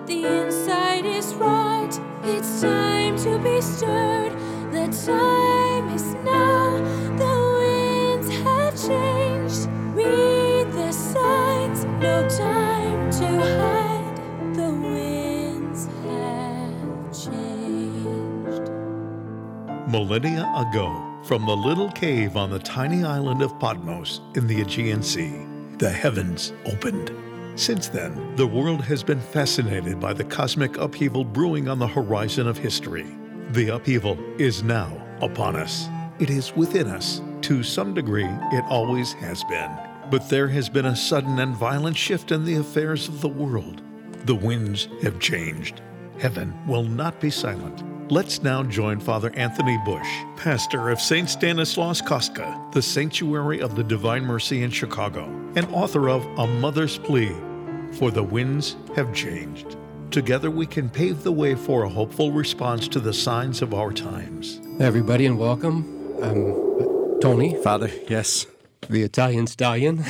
but the inside is rot. It's time to be stirred. The time is now. The winds have changed. Read the signs. No time to hide. The winds have changed. Millennia ago, from the little cave on the tiny island of Patmos in the Aegean Sea, the heavens opened. Since then, the world has been fascinated by the cosmic upheaval brewing on the horizon of history. The upheaval is now upon us. It is within us. To some degree, it always has been. But there has been a sudden and violent shift in the affairs of the world. The winds have changed. Heaven will not be silent. Let's now join Father Anthony Bush, pastor of St. Stanislaus Kostka, the Sanctuary of the Divine Mercy in Chicago, and author of A Mother's Plea, For the Winds Have Changed. Together we can pave the way for a hopeful response to the signs of our times. Hey everybody, and welcome. I'm Tony. Father, yes. The Italian stallion.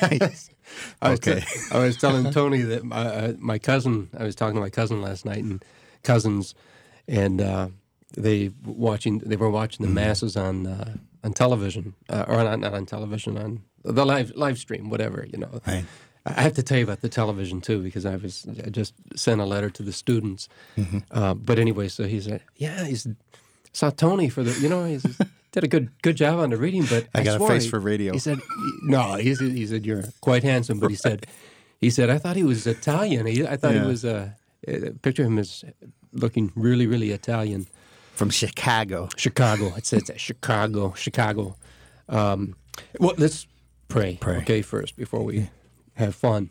Okay. I was telling Tony that my cousin, I was talking to my cousin last night, and cousins, and they were watching the masses on television, or not on television, on the live stream, whatever, you know. Right. I have to tell you about the television too, because I just sent a letter to the students. Mm-hmm. But anyway, so he said, saw Tony for the, he did a good job on the reading, but I got a face for radio. He said, no, he said you're quite handsome, but he said, I thought he was Italian. I thought he was picture him as looking really, really Italian. From Chicago. It says Chicago. Well, let's pray. Okay, first, before we have fun.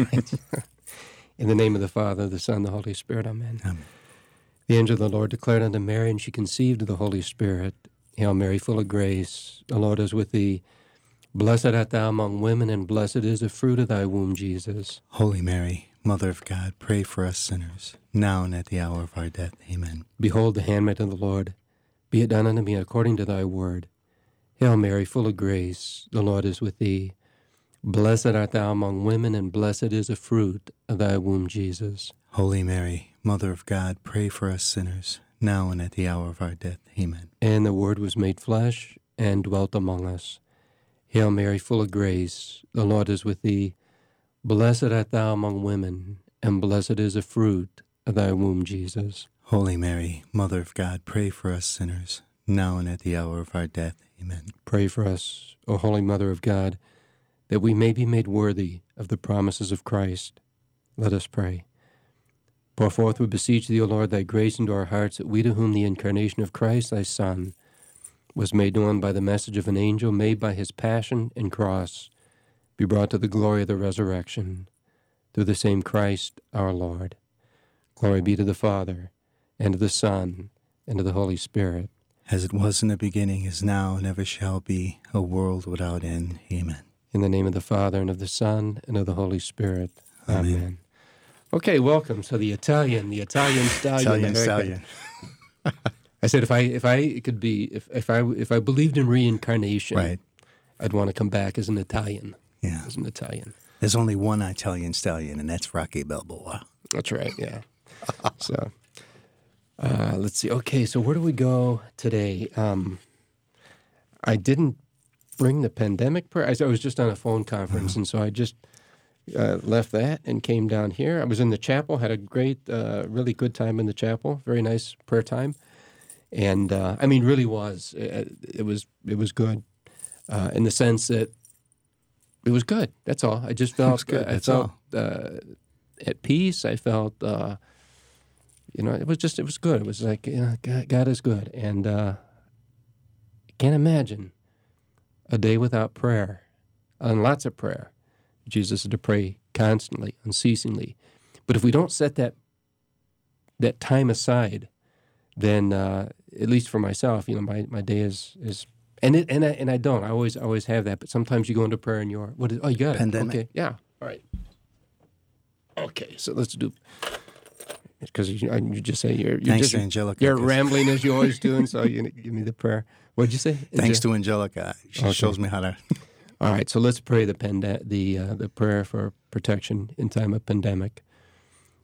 In the name of the Father, the Son, the Holy Spirit, amen. The angel of the Lord declared unto Mary, and she conceived of the Holy Spirit. Hail Mary, full of grace, the Lord is with thee. Blessed art thou among women, and blessed is the fruit of thy womb, Jesus. Holy Mary, Mother of God, pray for us sinners, now and at the hour of our death. Amen. Behold the handmaid of the Lord. Be it done unto me according to thy word. Hail Mary, full of grace, the Lord is with thee. Blessed art thou among women, and blessed is the fruit of thy womb, Jesus. Holy Mary, Mother of God, pray for us sinners, now and at the hour of our death. Amen. And the Word was made flesh and dwelt among us. Hail Mary, full of grace, the Lord is with thee. Blessed art thou among women, and blessed is the fruit of thy womb, Jesus. Holy Mary, Mother of God, pray for us sinners, now and at the hour of our death. Amen. Pray for us, O Holy Mother of God, that we may be made worthy of the promises of Christ. Let us pray. Pour forth, we beseech thee, O Lord, thy grace into our hearts, that we to whom the incarnation of Christ, thy Son, was made known by the message of an angel, made by his passion and cross, be brought to the glory of the resurrection, through the same Christ our Lord. Glory be to the Father, and to the Son, and to the Holy Spirit. As it was in the beginning, is now, and ever shall be, a world without end. Amen. In the name of the Father, and of the Son, and of the Holy Spirit. Amen. Okay, welcome. So the Italian stallion. I said if I could be if I believed in reincarnation, right, I'd want to come back as an Italian. Yeah, as an Italian. There's only one Italian stallion, and that's Rocky Balboa. That's right. Yeah. So let's see. Okay, so where do we go today? I didn't bring the pandemic prayer. I was just on a phone conference, and so I just left that and came down here. I was in the chapel, had a great, really good time in the chapel. Very nice prayer time, and really was. It was good in the sense that it was good. That's all. I just felt I felt at peace. I felt it was good. It was like God is good, and I can't imagine a day without prayer, and lots of prayer. Jesus is to pray constantly, unceasingly. But if we don't set that time aside, then at least for myself, my day is and I don't. I always have that. But sometimes you go into prayer and you got it. Pandemic. Okay, yeah, all right. Okay, so let's do. Because you just say you're Thanks just, to Angelica. You're rambling as you always do, and so you give me the prayer. What'd you say? Thanks to Angelica. She shows me how to. All right, so let's pray the prayer for protection in time of pandemic.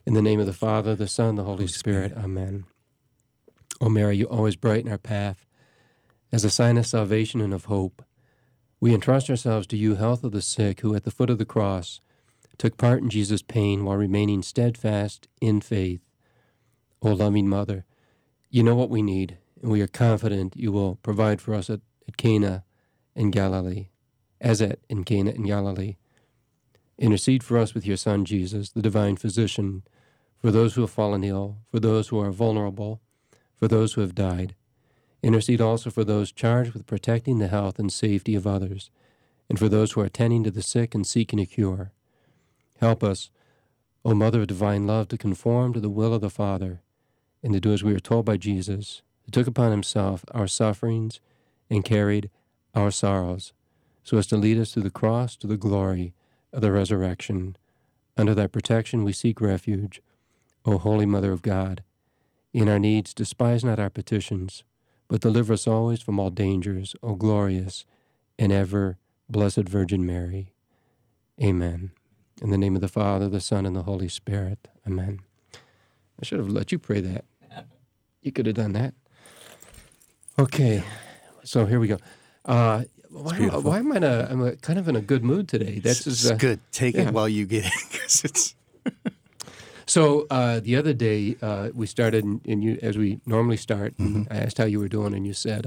In the name of the Father, the Son, the Holy Spirit. Amen. O Mary, you always brighten our path. As a sign of salvation and of hope, we entrust ourselves to you, health of the sick, who at the foot of the cross took part in Jesus' pain while remaining steadfast in faith. O loving Mother, you know what we need, and we are confident you will provide for us at Cana in Galilee, in Cana in Galilee. Intercede for us with your Son, Jesus, the divine physician, for those who have fallen ill, for those who are vulnerable, for those who have died. Intercede also for those charged with protecting the health and safety of others, and for those who are tending to the sick and seeking a cure. Help us, O Mother of divine love, to conform to the will of the Father, and to do as we are told by Jesus, who took upon himself our sufferings and carried our sorrows, so as to lead us to the cross, to the glory of the resurrection. Under thy protection we seek refuge, O Holy Mother of God. In our needs, despise not our petitions, but deliver us always from all dangers, O glorious and ever blessed Virgin Mary. Amen. In the name of the Father, the Son, and the Holy Spirit. Amen. I should have let you pray that. You could have done that. Okay, so here we go. Why am I'm kind of in a good mood today? It's good. Take it while you get it, because it's... So the other day we started, and you, as we normally start. And I asked how you were doing, and you said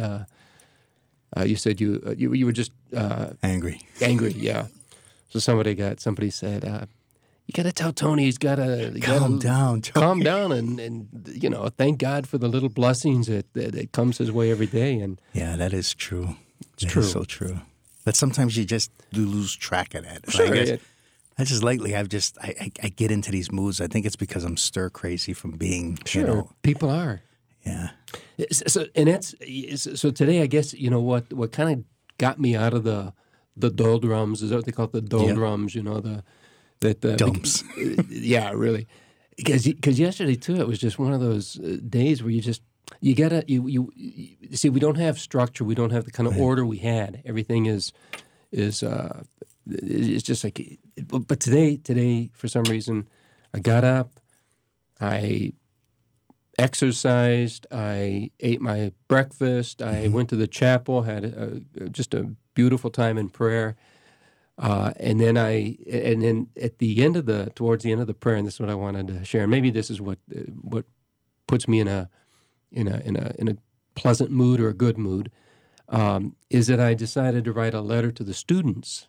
you were just angry. Angry, yeah. So somebody said, you got to tell Tony he's got to calm down, Tony. Calm down, and thank God for the little blessings that comes his way every day. And yeah, that is true. It's true. Is so true. But sometimes you just lose track of that. Sure. I just lately, I get into these moods. I think it's because I'm stir crazy from being, Sure, people are. Yeah. So today, I guess, what kind of got me out of the doldrums, is that what they call it, the doldrums, the dumps. Yeah, really. Because yesterday, too, it was just one of those days where you see, we don't have structure. We don't have the kind of order we had. Everything is just like, but today, for some reason, I got up, I exercised, I ate my breakfast, I went to the chapel, had just a beautiful time in prayer, and then at the end of towards the end of the prayer, and this is what I wanted to share. And maybe this is what puts me in a pleasant mood or a good mood, is that I decided to write a letter to the students.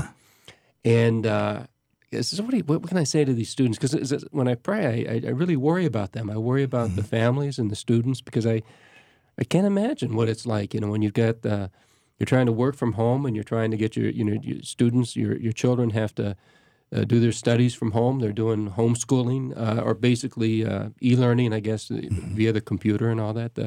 And so what can I say to these students? Because when I pray, I really worry about them. I worry about the families and the students, because I can't imagine what it's like, when you've got you're trying to work from home, and you're trying to get your students, your children have to do their studies from home. They're doing homeschooling or basically e-learning, I guess, via the computer and all that.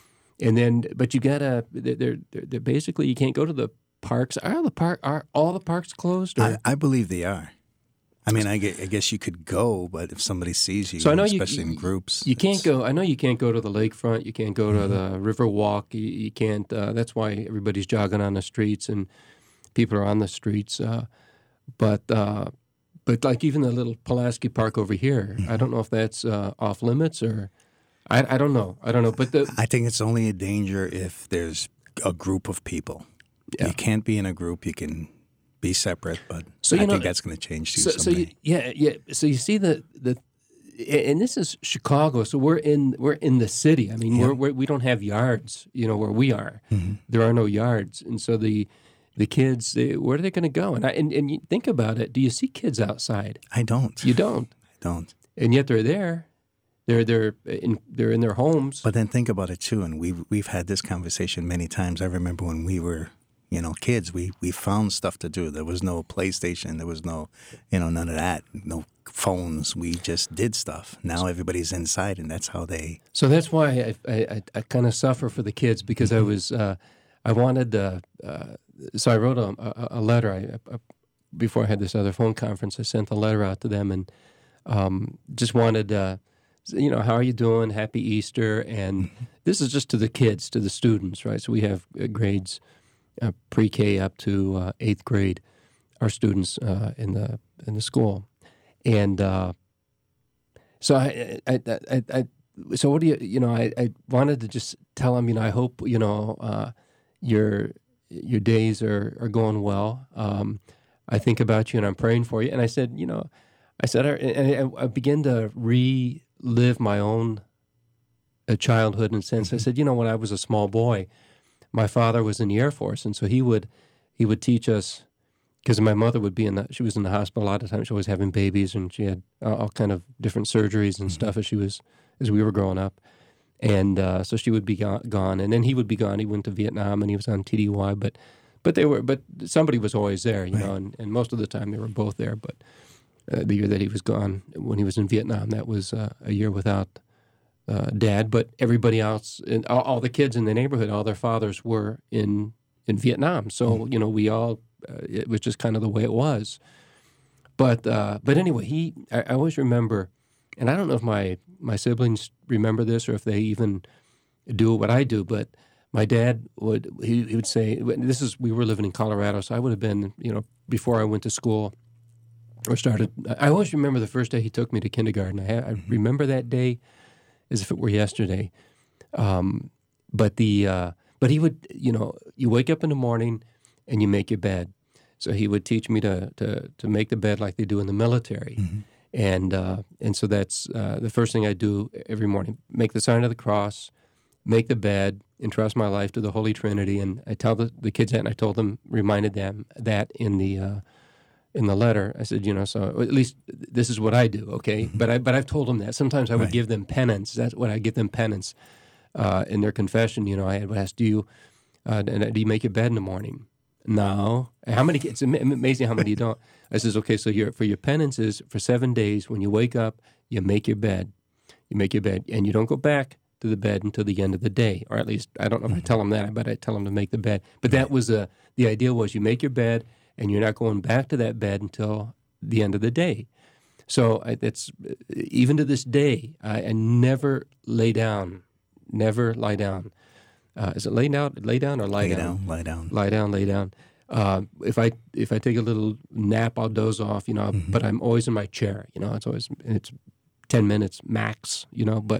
But you gotta, they're basically, you can't go to the parks. Are all the parks closed? I believe they are. I mean, I guess you could go, but if somebody sees you, so I know especially in groups, you can't go. I know you can't go to the lakefront. You can't go to the river walk. You can't. That's why everybody's jogging on the streets and people are on the streets. But like even the little Pulaski Park over here, I don't know if that's off limits or I don't know. But I think it's only a danger if there's a group of people. Yeah. You can't be in a group. You can be separate, but I think that's going to change too someday. So you see and this is Chicago. So we're in the city. I mean, we don't have yards. Where we are, there are no yards, and so the kids, where are they going to go? And you think about it. Do you see kids outside? I don't. You don't. I don't. And yet they're there. They're in their homes. But then think about it too, and we've had this conversation many times. I remember when we were kids, we found stuff to do. There was no PlayStation. There was no, none of that. No phones. We just did stuff. Now everybody's inside, and that's how they. So that's why I kind of suffer for the kids, because I was I wanted so I wrote a letter. Before I had this other phone conference, I sent a letter out to them and just wanted. How are you doing? Happy Easter. And this is just to the kids, to the students, right? So we have grades pre-K up to 8th grade, our students in the school. And So so what do I wanted to just tell him, I hope, your days are going well. I think about you and I'm praying for you. And I said, I began to relive my own childhood in a sense. I said, when I was a small boy, my father was in the Air Force, and so he would teach us, because my mother would be she was in the hospital a lot of times. She was having babies, and she had all kind of different surgeries and stuff as we were growing up. And so she would be gone, and then he would be gone. He went to Vietnam, and he was on TDY, but somebody was always there, and most of the time they were both there. But the year that he was gone, when he was in Vietnam, that was a year without Dad. But everybody else, and all the kids in the neighborhood, all their fathers were in Vietnam. So we all, it was just kind of the way it was. But anyway, I always remember, and I don't know if my siblings remember this or if they even do what I do, but my dad would say, we were living in Colorado, so I would have been, before I went to school or started. I always remember the first day he took me to kindergarten. I remember that day as if it were yesterday. But he would, you wake up in the morning and you make your bed. So he would teach me to make the bed like they do in the military. And so that's the first thing I do every morning: make the sign of the cross, make the bed, entrust my life to the Holy Trinity. And I tell the kids that, and I reminded them that in the letter. I said, so at least this is what I do, okay? But I've told them that. Sometimes I would give them penance. That's what I give them penance in their confession. I would ask, do you make your bed in the morning? No. How many? It's amazing how many you don't. I says, okay, so for your penance is for 7 days, when you wake up, you make your bed. You make your bed, and you don't go back to the bed until the end of the day. Or at least, I don't know if I tell them that, but I tell them to make the bed. But that was the idea was you make your bed, and you're not going back to that bed until the end of the day. So that's even to this day, I never lay down. Never lie down. Is it lay down or lie down? Lie down. Lie down, lay down. If I take a little nap, I'll doze off, but I'm always in my chair, it's 10 minutes max, but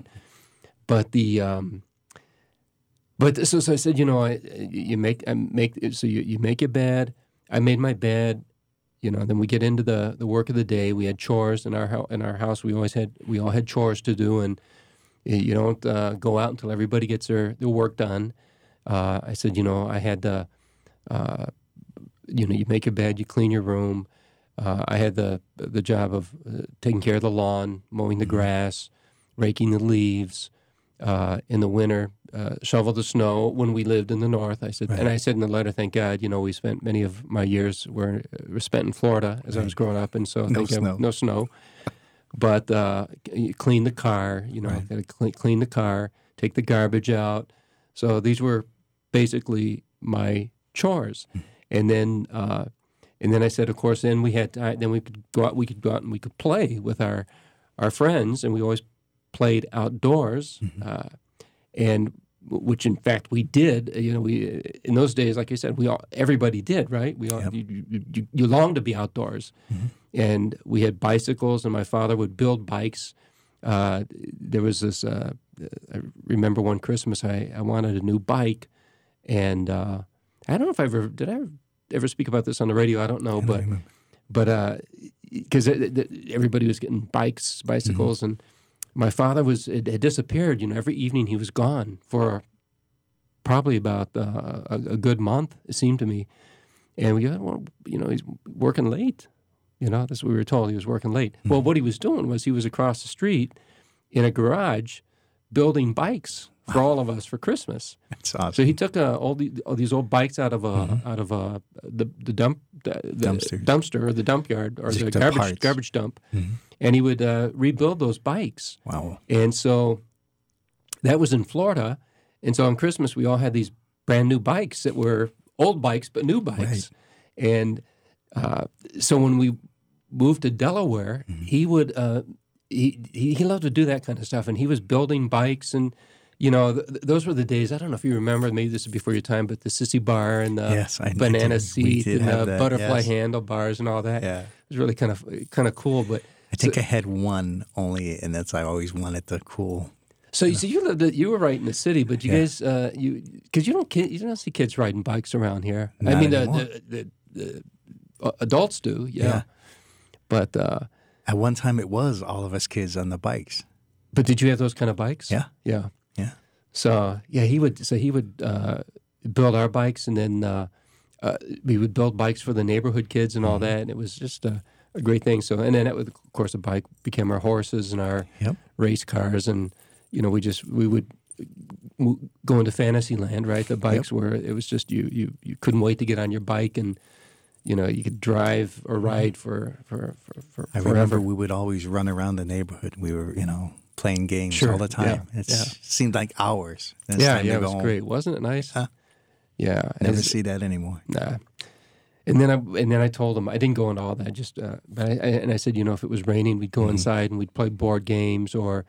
so I said, you make your bed. I made my bed, then we get into the work of the day. We had chores in our house. We all had chores to do, and you don't go out until everybody gets their work done. I said, I had you make your bed, you clean your room. I had the job of taking care of the lawn, mowing the grass, raking the leaves. In the winter, shovel the snow when we lived in the north. I said, and I said in the letter, thank God, we spent many of my years were spent in Florida as I was growing up, and so no snow. But clean the car, got to clean the car, take the garbage out. So these were basically my chores. And then I said, of course, then we could go out and we could play with our friends, and we always played outdoors, and which in fact we did. We in those days, like I said, everybody did, right? We all you longed to be outdoors, and we had bicycles, and my father would build bikes. There was this. I remember one Christmas, I wanted a new bike, and I don't know if did I ever speak about this on the radio. I don't know, but because everybody was getting bicycles, and my father had disappeared. Every evening he was gone for probably about a good month, it seemed to me. And we got, he's working late. That's what we were told. He was working late. Well, what he was doing was he was across the street in a garage building bikes for all of us for Christmas. That's awesome. So he took all these old bikes out of the dumpster or the dump yard or the garbage dump, and he would rebuild those bikes. Wow! And so that was in Florida, and so on Christmas we all had these brand new bikes that were old bikes but new bikes, and so when we moved to Delaware, he would he loved to do that kind of stuff, and he was building bikes and. Those were the days. I don't know if you remember. Maybe this is before your time, but the sissy bar and the banana seat and the butterfly handlebars and all that. Yeah. It was really kind of cool. But think I had one only, and that's I always wanted the cool. So you were right in the city, but you guys, because you don't see kids riding bikes around here. Not I mean, anymore. the adults do, yeah. But At one time, it was all of us kids on the bikes. did you have those kind of bikes? Yeah. Yeah. Yeah. So he would build our bikes, and then we would build bikes for the neighborhood kids and all that, and it was just a great thing. So, and then that would, of course, the bike became our horses and our race cars, and we would go into Fantasyland, right? The bikes were, it was just you couldn't wait to get on your bike, and you could drive or ride for I forever. remember we would always run around the neighborhood. We were, playing games all the time. It seemed like hours. Then it's time to it go was home. great. Wasn't it nice? Yeah. Never see that anymore. Nah. And then I told him, I didn't go into all that, just but I said, if it was raining, we'd go inside and we'd play board games, or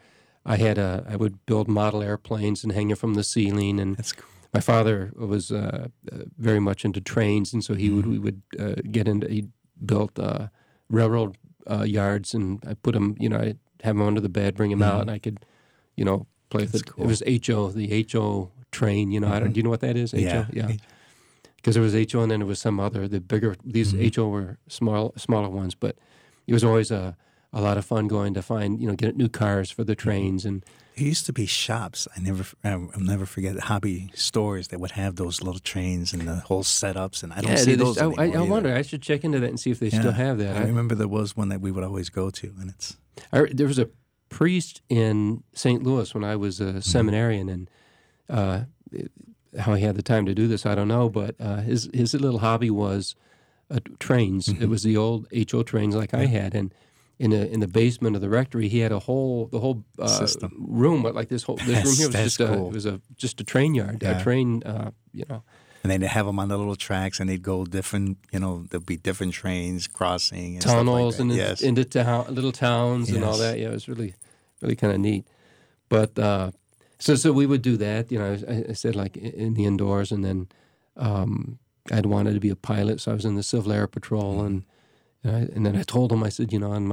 I would build model airplanes and hang it from the ceiling. And That's cool. my father was very much into trains, and so we would he built railroad yards, and I put him, I'd have him under the bed, bring him out, and I could, play with it. Cool. It was the HO train, do you know what that is? HO? Yeah. Because there was HO, and then there was some other, the bigger, these HO were smaller ones, but it was always a lot of fun going to find, get new cars for the trains. And There used to be shops. I'll never forget hobby stores that would have those little trains and the whole setups, and I don't see those anymore I either. wonder, I should check into that and see if they still have that. I remember there was one that we would always go to, and it's... There was a priest in St. Louis when I was a seminarian, and how he had the time to do this, I don't know, but his little hobby was trains. It was the old HO trains like I had, and in the basement of the rectory, he had the whole System. room, but like this room here was That's cool. just a train yard, a train, And then they have them on the little tracks, and they'd go different, there'll be different trains crossing and tunnels stuff like that. and into little towns and all Yes. that. Yeah, it was really, really kind of neat. But so we would do that. I said like in the indoors, and then I'd wanted to be a pilot, so I was in the Civil Air Patrol, and then I told him, I said, and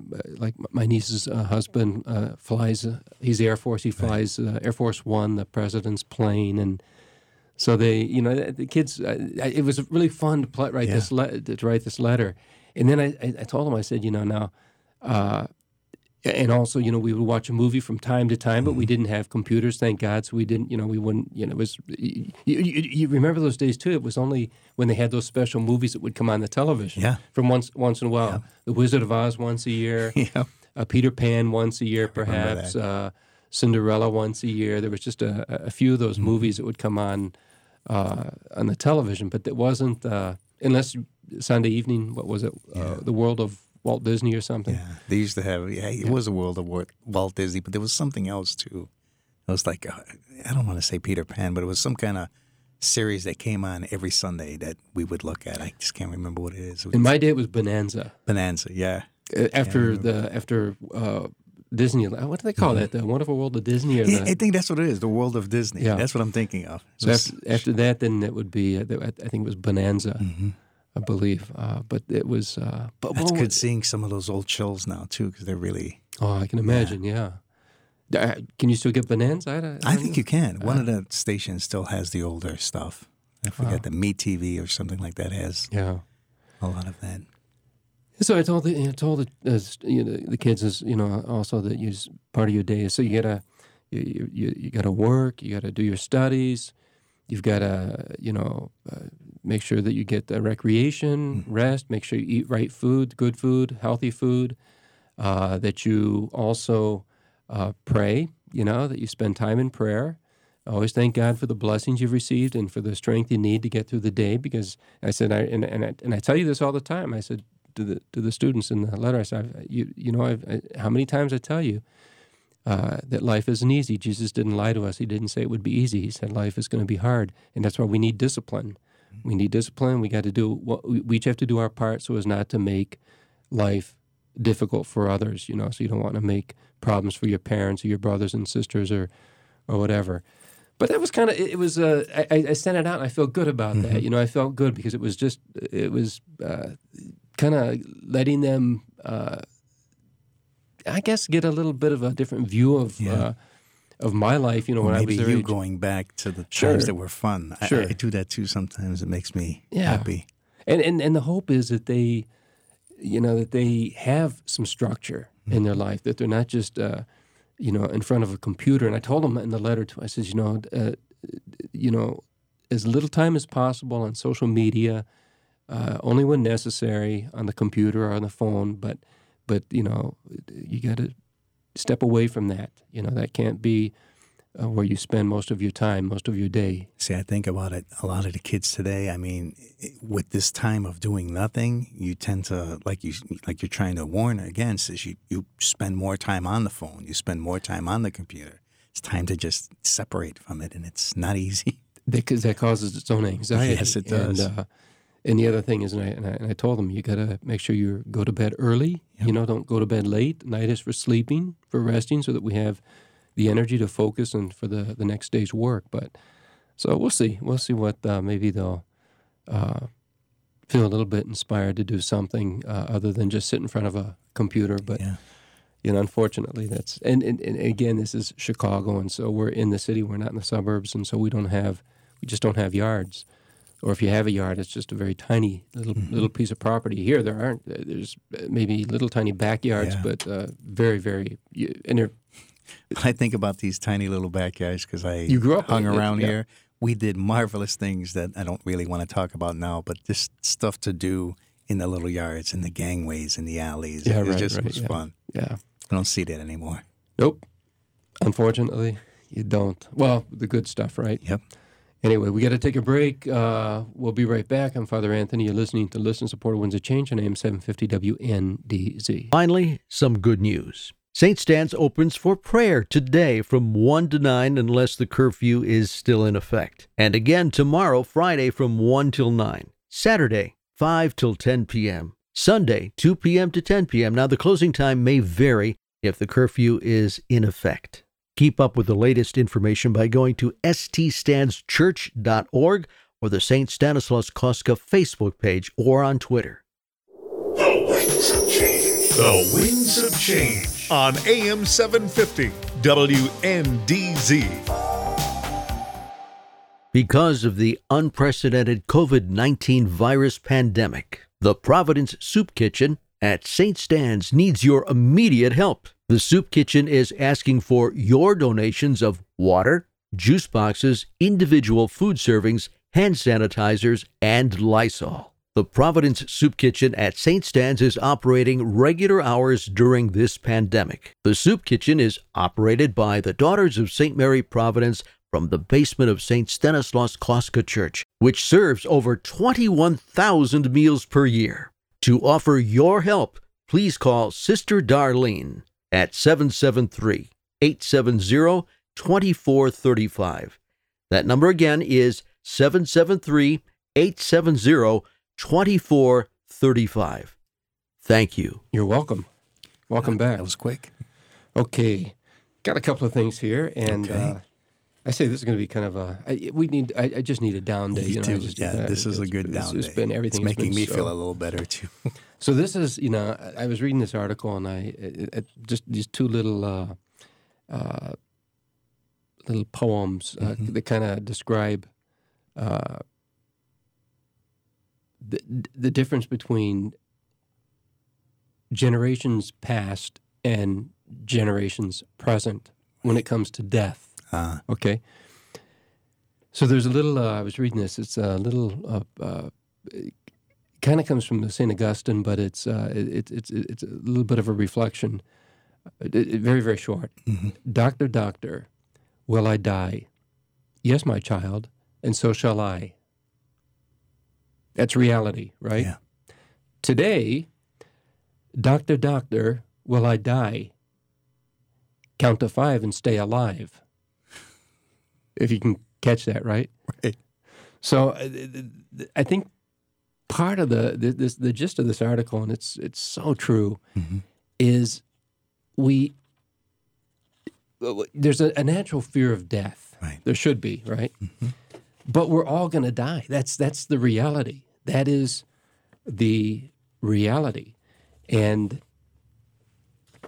my niece's husband flies. He's the Air Force. He flies Air Force One, the president's plane, and so they, the kids. It was really fun to write this letter, and then I told him, I said, now. And also, we would watch a movie from time to time, but we didn't have computers, thank God. So we didn't, we wouldn't, it was, you remember those days too. It was only when they had those special movies that would come on the television. Yeah. From once in a while. Yeah. The Wizard of Oz once a year. Yeah. Peter Pan once a year, remember perhaps. Cinderella once a year. There was just a few of those movies that would come on the television, but it wasn't, unless Sunday evening, what was it? The World of Walt Disney or something. Yeah, they used to have. It was a world of Walt Disney, but there was something else too. It was like I don't want to say Peter Pan, but it was some kind of series that came on every Sunday that we would look at. I just can't remember what it is. In my day, it was Bonanza. Bonanza, yeah. After Disney, what do they call that? The Wonderful World of Disney? Or I think that's what it is. The World of Disney. Yeah. That's what I'm thinking of. So after that, then it would be. I think it was Bonanza. I believe, but it was. But That's good seeing some of those old shows now too, because they're really. Oh, I can imagine. Yeah. Can you still get Bonanza? I think you can. One of the stations still has the older stuff. I forget the Me TV or something like that has a lot of that. So I told the kids is also that part of your day is so you gotta work, you gotta do your studies, you've gotta make sure that you get the recreation, rest, make sure you eat right food, good food, healthy food, that you also pray, that you spend time in prayer. Always thank God for the blessings you've received and for the strength you need to get through the day. Because I said, and I tell you this all the time. I said to the students in the letter, I said, how many times I tell you that life isn't easy. Jesus didn't lie to us. He didn't say it would be easy. He said life is going to be hard, and that's why we need discipline. We need discipline. We got to do we each have to do our part so as not to make life difficult for others. So you don't want to make problems for your parents or your brothers and sisters or whatever. But that was kind of, it was, I sent it out and I felt good about that. I felt good because it was kind of letting them I guess, get a little bit of a different view of my life. You know, when I was maybe their you age. going back to the Sure. times that were fun. Sure. I do that too sometimes. It makes me Yeah. happy. And the hope is that they, that they have some structure in their life, that they're not just, in front of a computer. And I told them in the letter too, I says, as little time as possible on social media, only when necessary on the computer or on the phone. But you got to step away from that. That can't be where you spend most of your time, most of your day. See, I think about it. A lot of the kids today. I mean, with this time of doing nothing, you tend to, like you're trying to warn against, is you spend more time on the phone. You spend more time on the computer. It's time to just separate from it, and it's not easy. Because that causes its own anxiety. Yes, it does. And the other thing is, and I told them, you got to make sure you go to bed early. Yep. Don't go to bed late. Night is for sleeping, for resting, so that we have the energy to focus and for the next day's work. But so we'll see. We'll see what maybe they'll feel a little bit inspired to do something other than just sit in front of a computer. But unfortunately, that's and again, this is Chicago, and so we're in the city. We're not in the suburbs, and so we just don't have yards. Or if you have a yard, it's just a very tiny little piece of property. Here, there's maybe little tiny backyards, but very, very, and they're. I think about these tiny little backyards because You grew up hung in it, around yeah. here. We did marvelous things that I don't really want to talk about now, but this stuff to do in the little yards, in the gangways, in the alleys, Yeah, it right, just right, was yeah. fun. Yeah. I don't see that anymore. Nope. Unfortunately, you don't. Well, the good stuff, right? Yep. Anyway, we got to take a break. We'll be right back. I'm Father Anthony. You're listening to Listen, Support, Winds of Change on AM 750 WNDZ. Finally, some good news. St. Stan's opens for prayer today from 1 to 9 unless the curfew is still in effect. And again tomorrow, Friday, from 1 till 9. Saturday, 5 till 10 p.m. Sunday, 2 p.m. to 10 p.m. Now, the closing time may vary if the curfew is in effect. Keep up with the latest information by going to ststanschurch.org or the St. Stanislaus Kostka Facebook page or on Twitter. The Winds of Change. The Winds of Change on AM 750 WNDZ. Because of the unprecedented COVID-19 virus pandemic, the Providence Soup Kitchen at St. Stan's needs your immediate help. The Soup Kitchen is asking for your donations of water, juice boxes, individual food servings, hand sanitizers, and Lysol. The Providence Soup Kitchen at St. Stan's is operating regular hours during this pandemic. The Soup Kitchen is operated by the Daughters of St. Mary Providence from the basement of St. Stanislaus Kostka Church, which serves over 21,000 meals per year. To offer your help, please call Sister Darlene at 773-870-2435. That number again is 773-870-2435. Thank you. You're welcome. Welcome back. That was quick. Okay. Got a couple of things here, and Okay. I say this is going to be kind of I just need a down day. Me I too. just, This is a good down It's day. been everything. It's has been making me so- feel a little better too. So this is, I was reading this article, and just these two little poems that kind of describe the difference between generations past and generations present when it comes to death. Okay. So there's a little. I was reading this. It's a little. It kind of comes from St. Augustine, but it's a little bit of a reflection. Very, very short. Mm-hmm. Doctor, doctor, will I die? Yes, my child, and so shall I. That's reality, right? Yeah. Today, doctor, doctor, will I die? Count to 5 and stay alive. If you can catch that, right? Right. So I think part of the gist of this article, and it's so true, is there's a natural fear of death. Right. There should be, right? But we're all going to die. That's the reality. That is the reality. And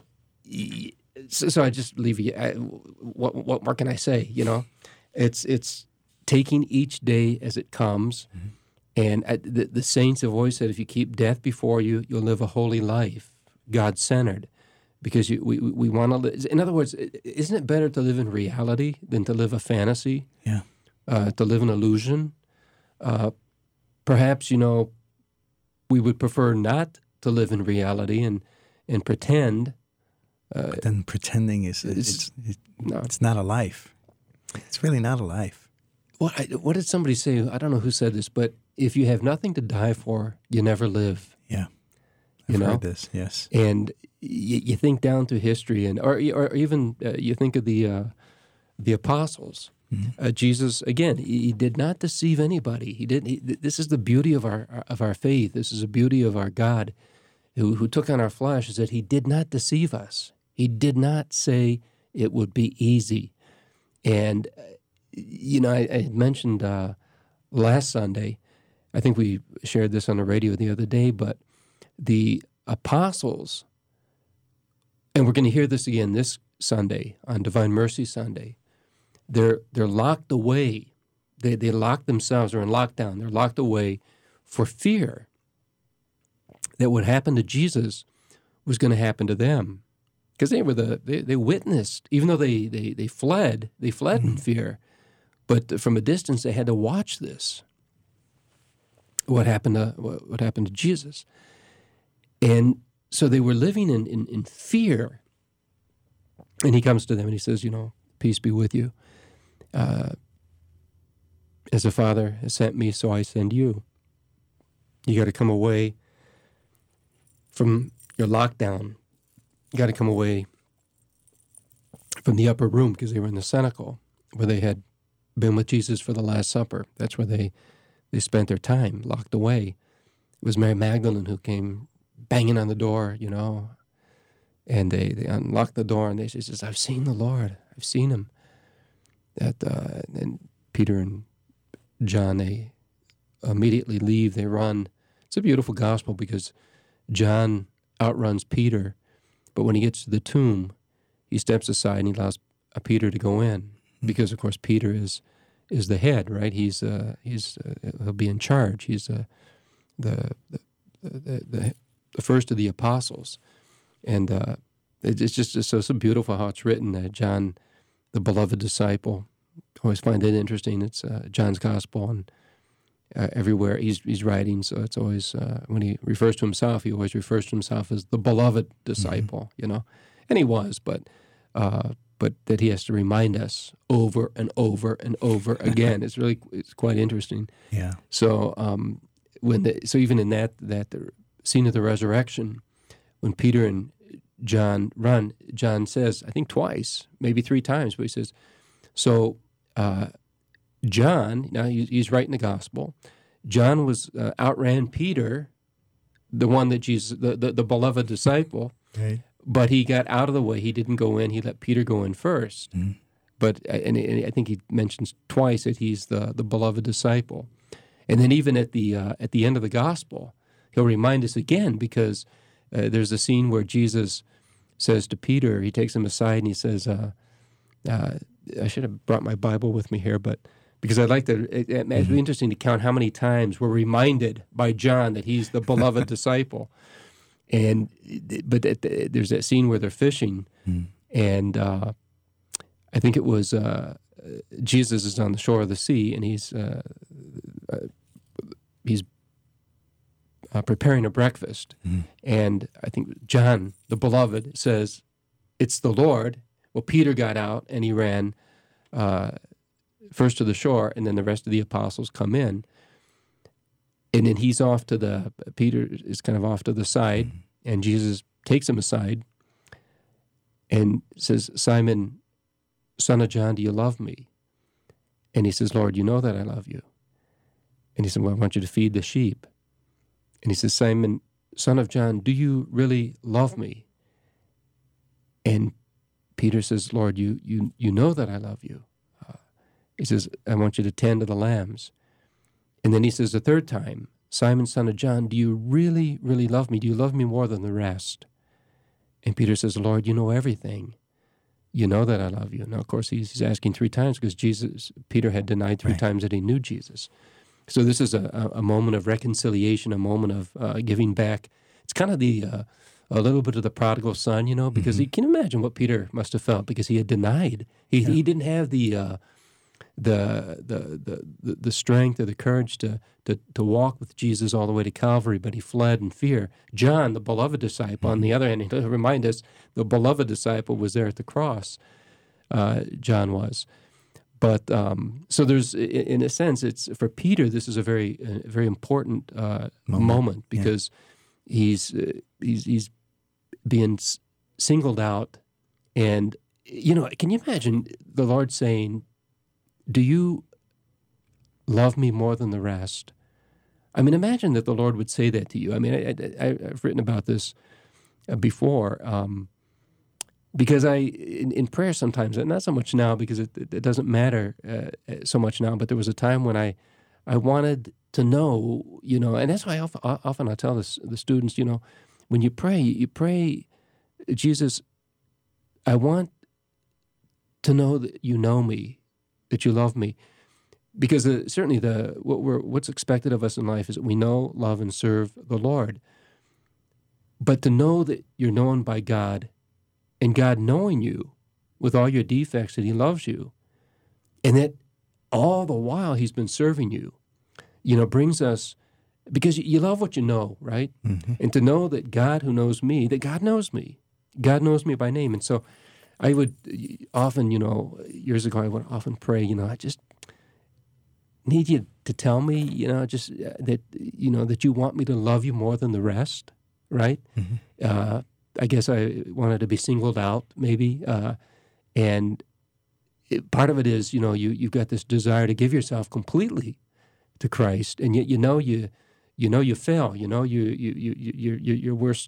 so I just leave you. What more can I say? You know, it's taking each day as it comes. And the saints have always said, if you keep death before you, you'll live a holy life, God-centered, because we want to live. In other words, isn't it better to live in reality than to live a fantasy? Yeah. To live an illusion? Perhaps, we would prefer not to live in reality and pretend. But then pretending it's not a life. It's really not a life. What did somebody say? I don't know who said this, but if you have nothing to die for, you never live. Yeah, I've heard this. Yes, and you think down through history, or even you think of the apostles. Jesus, again, he did not deceive anybody. He didn't. This is the beauty of our faith. This is the beauty of our God, who took on our flesh. Is that He did not deceive us. He did not say it would be easy. And I had mentioned last Sunday, I think we shared this on the radio the other day, but the apostles, and we're going to hear this again this Sunday on Divine Mercy Sunday, they're locked away. They lock themselves, they're in lockdown, they're locked away for fear that what happened to Jesus was going to happen to them. Because they witnessed, even though they fled in fear, but from a distance they had to watch this. What happened to Jesus, and so they were living in fear. And He comes to them and He says, "Peace be with you. As the Father has sent me, so I send you. You got to come away from your lockdown. You got to come away from the upper room," because they were in the cenacle where they had been with Jesus for the Last Supper. That's where they spent their time, locked away. It was Mary Magdalene who came banging on the door, and they unlocked the door, and she says, "I've seen the Lord. I've seen Him." And Peter and John, they immediately leave. They run. It's a beautiful gospel because John outruns Peter, but when he gets to the tomb, he steps aside and he allows Peter to go in, because of course Peter is the head, right? He'll be in charge. He's the first of the apostles, and it's just so beautiful how it's written. John, the beloved disciple, always find it interesting. It's John's gospel, and everywhere he's writing, so it's always when he refers to himself, he always refers to himself as the beloved disciple, and he was, but that he has to remind us over and over and over again. It's quite interesting. Yeah. So even in that scene of the resurrection, when Peter and John run, John says, I think twice, maybe three times, but he says, so John, now he's writing the gospel, John was outran Peter, the one that Jesus, the beloved disciple, Right. But he got out of the way. He didn't go in. He let Peter go in first. Mm. But and I think he mentions twice that he's the beloved disciple. And then even at the end of the gospel, he'll remind us again, because there's a scene where Jesus says to Peter, he takes him aside and he says, I should have brought my Bible with me here, but because I'd like to, it'd be interesting to count how many times we're reminded by John that he's the beloved disciple. But there's that scene where they're fishing, and I think it was Jesus is on the shore of the sea, and he's preparing a breakfast, and I think John, the beloved, says, "It's the Lord." Well, Peter got out and he ran first to the shore, and then the rest of the apostles come in. And then Peter is kind of off to the side, and Jesus takes him aside and says, "Simon, son of John, do you love me?" And he says, "Lord, you know that I love you." And he said, "Well, I want you to feed the sheep." And he says, "Simon, son of John, do you really love me?" And Peter says, "Lord, you know that I love you." He says, "I want you to tend to the lambs." And then he says the third time, "Simon, son of John, do you really, really love me? Do you love me more than the rest?" And Peter says, Lord, you know everything. You know that I love you. Now, of course, he's asking 3 times because Peter had denied 3 times that he knew Jesus. So this is a moment of reconciliation, a moment of giving back. It's kind of a little bit of the prodigal son, because you can imagine what Peter must have felt because he had denied. He didn't have the strength or the courage to walk with Jesus all the way to Calvary, but he fled in fear. John, the beloved disciple, on the other hand, to remind us, the beloved disciple was there at the cross. John was. But so there's, in a sense, it's for Peter. This is a very important moment because he's being singled out, and can you imagine the Lord saying, "Do you love me more than the rest?" I mean, imagine that the Lord would say that to you. I mean, I've written about this before. Because in prayer sometimes, and not so much now because it doesn't matter so much now, but there was a time when I wanted to know, and that's why often I tell the students, when you pray, Jesus, I want to know that you know me, that you love me. Because certainly what's expected of us in life is that we know, love, and serve the Lord. But to know that you're known by God, and God knowing you with all your defects, that he loves you, and that all the while he's been serving you, brings us, because you love what you know, right? Mm-hmm. And to know that God who knows me, that God knows me. God knows me by name. And so I would often, years ago, I would often pray, I just need you to tell me, just that, that you want me to love you more than the rest, right? Mm-hmm. I guess I wanted to be singled out, maybe, and part of it is, you've got this desire to give yourself completely to Christ, and yet you fail, your worst.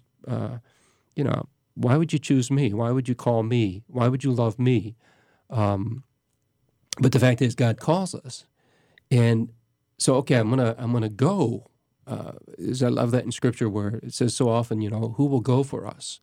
Why would you choose me? Why would you call me? Why would you love me? But the fact is, God calls us, and so okay, I'm gonna go. I love that in Scripture where it says so often, who will go for us?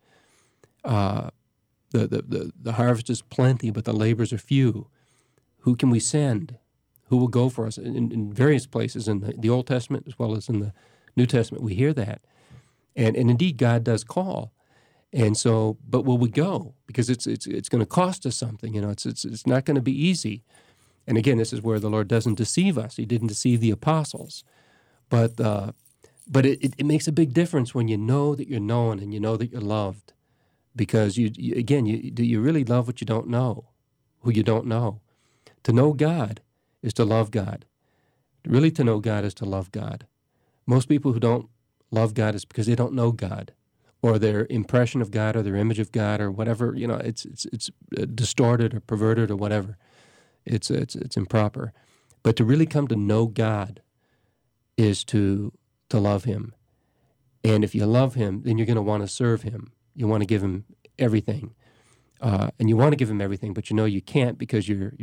The harvest is plenty, but the labors are few. Who can we send? Who will go for us? In various places in the Old Testament as well as in the New Testament, we hear that. And indeed, God does call. And so, but will we go? Because it's going to cost us something. It's not going to be easy. And again, this is where the Lord doesn't deceive us. He didn't deceive the apostles. But it makes a big difference when you know that you're known and you know that you're loved, because do you really love what you don't know, who you don't know? To know God is to love God. Really, to know God is to love God. Most people who don't love God is because they don't know God, or their impression of God, or their image of God, or whatever. It's distorted or perverted or whatever. It's improper. But to really come to know God is to love him. And if you love him, then you're going to want to serve him. You want to give him everything. And you want to give him everything, but you can't because you're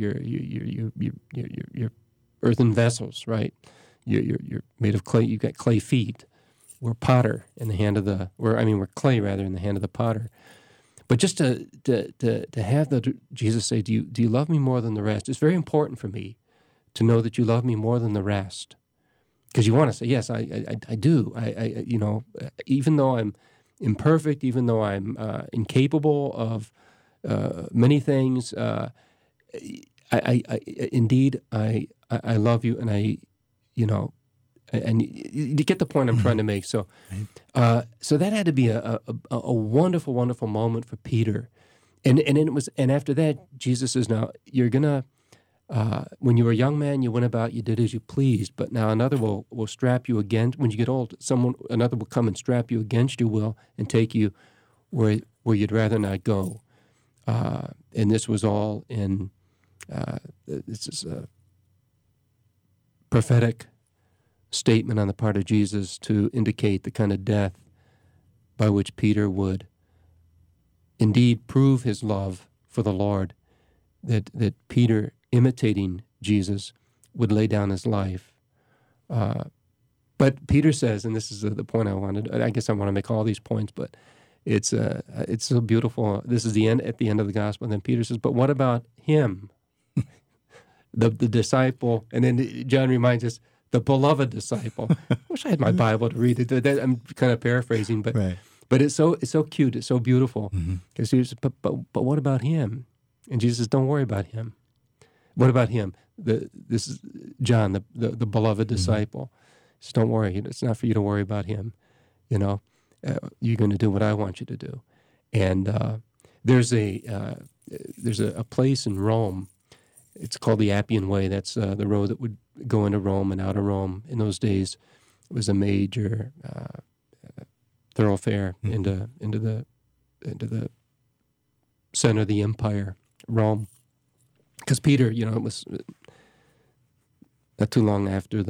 earthen vessels, right? You're made of clay. You've got clay feet. We're potter in the hand of we're clay rather in the hand of the potter. But just to have Jesus say, do you love me more than the rest? It's very important for me to know that you love me more than the rest. Because you want to say, yes, I do. I even though I'm imperfect, even though I'm incapable of many things, indeed I love you, and and you get the point I'm trying to make. So, so that had to be a wonderful, wonderful moment for Peter, and after that, Jesus says, now you're gonna. When you were a young man, you went about, you did as you pleased. But now another will strap you against. When you get old, another will come and strap you against your will and take you where you'd rather not go. And this was all in. This is a prophetic statement on the part of Jesus to indicate the kind of death by which Peter would indeed prove his love for the Lord. That Peter, imitating Jesus, would lay down his life. But Peter says, and this is the point I guess I want to make all these points, but It's so beautiful. This is at the end of the gospel. And then Peter says, but what about him? the disciple. And then John reminds us, the beloved disciple. I wish I had my Bible to read it. I'm kind of paraphrasing, but Right. but it's so cute. It's so beautiful. Mm-hmm. Because he says, but what about him? And Jesus says, don't worry about him. What about him? This is John, the beloved disciple. He says, don't worry. It's not for you to worry about him. You're going to do what I want you to do. And there's a place in Rome. It's called the Appian Way. That's the road that would go into Rome and out of Rome. In those days, it was a major thoroughfare into the center of the empire, Rome. Because Peter, it was not too long after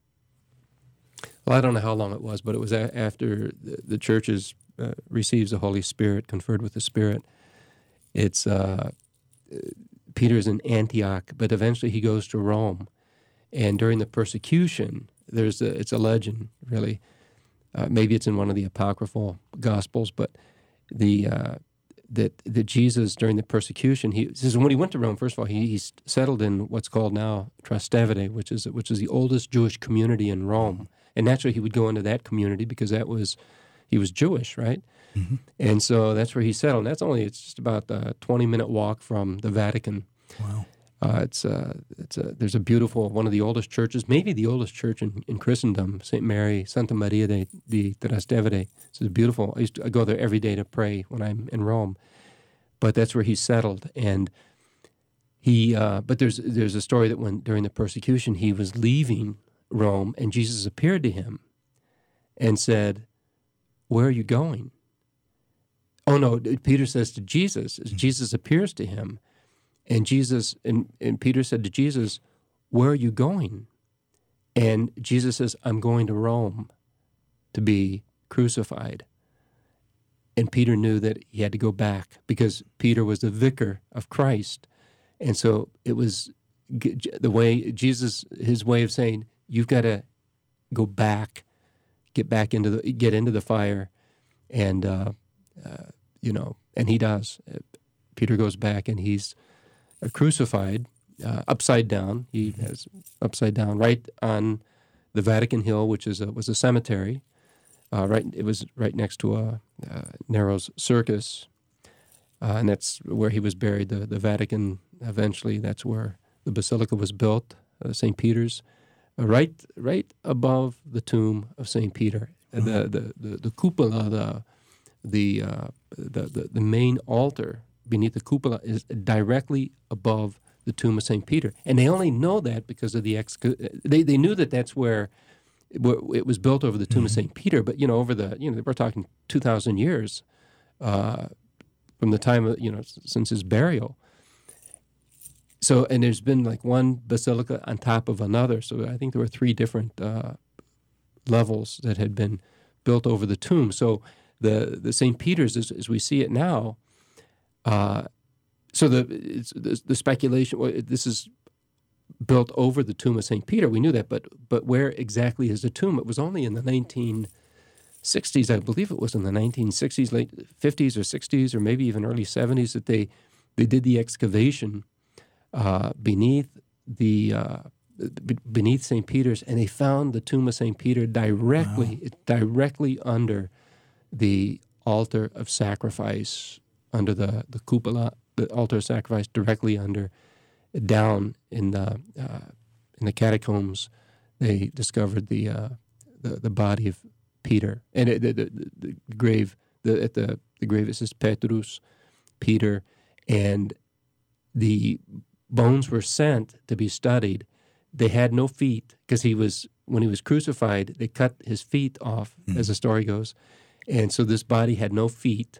I don't know how long it was, but it was after the churches receives the Holy Spirit, conferred with the Spirit. It's Peter's in Antioch, but eventually he goes to Rome. And during the persecution, it's a legend, really. Maybe it's in one of the apocryphal Gospels, but that Jesus, during the persecution, he says when he went to Rome, first of all, he settled in what's called now Trastevere, which is the oldest Jewish community in Rome. And naturally, he would go into that community because he was Jewish, right? Mm-hmm. And so that's where he settled. And it's just about a 20-minute walk from the Vatican. Wow. There's a beautiful, one of the oldest churches, maybe the oldest church in Christendom, Santa Maria di Trastevere. It's beautiful. I go there every day to pray when I'm in Rome. But that's where he settled. And but there's a story that during the persecution, he was leaving Rome, and Jesus appeared to him and said, where are you going? Oh, no, Peter says to Jesus, as Jesus appears to him, and Peter said to Jesus, where are you going? And Jesus says, I'm going to Rome to be crucified. And Peter knew that he had to go back because Peter was the vicar of Christ. And so it was the way his way of saying, you've got to go back, get into the fire, and and he does. Peter goes back, and he's crucified upside down. He has upside down right on the Vatican Hill, which was a cemetery. It was right next to Nero's Circus, and that's where he was buried. The Vatican eventually, that's where the basilica was built, St. Peter's. Right above the tomb of St. Peter, the cupola, the main altar beneath the cupola is directly above the tomb of St. Peter, and they only know that because of they knew that that's where it was built over the tomb of St. Peter, but over we're talking 2,000 years from the time of since his burial. So, and there's been like one basilica on top of another. So I think there were 3 different levels that had been built over the tomb. So the St. Peter's, as we see it now, so the speculation, this is built over the tomb of St. Peter. We knew that, but where exactly is the tomb? It was only in the 1960s, I believe it was in the 1960s, late 50s or 60s, or maybe even early 70s, that they did the excavation beneath St. Peter's, and they found the tomb of St. Peter directly under the altar of sacrifice, under the cupola, the altar of sacrifice, directly under, down in the catacombs. They discovered the body of Peter, and the grave. At the grave it says Petrus, Peter, and the bones were sent to be studied. They had no feet because when he was crucified, they cut his feet off, as the story goes, and so this body had no feet.